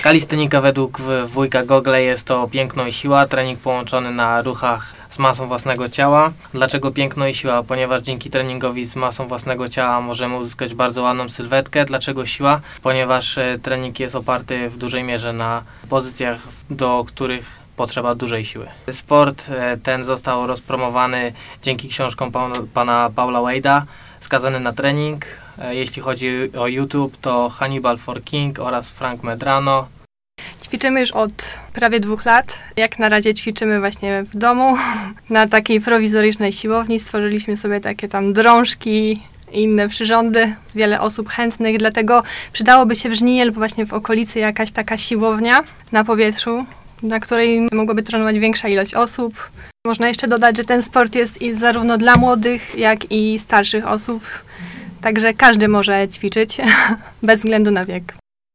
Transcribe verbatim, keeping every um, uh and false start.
Kalistenika według wujka Gogle jest to piękno i siła, trening połączony na ruchach z masą własnego ciała. Dlaczego piękno i siła? Ponieważ dzięki treningowi z masą własnego ciała możemy uzyskać bardzo ładną sylwetkę. Dlaczego siła? Ponieważ e, trening jest oparty w dużej mierze na pozycjach, do których potrzeba dużej siły. Sport e, ten został rozpromowany dzięki książkom pa, pana Paula Wade'a, Skazany na trening. E, jeśli chodzi o YouTube, to Hannibal for King oraz Frank Medrano. Ćwiczymy już od prawie dwóch lat. Jak na razie ćwiczymy właśnie w domu, na takiej prowizorycznej siłowni. Stworzyliśmy sobie takie tam drążki i inne przyrządy. Wiele osób chętnych, dlatego przydałoby się w Żninie lub właśnie w okolicy jakaś taka siłownia na powietrzu, na której mogłoby trenować większa ilość osób. Można jeszcze dodać, że ten sport jest i zarówno dla młodych, jak i starszych osób. Także każdy może ćwiczyć, bez względu na wiek.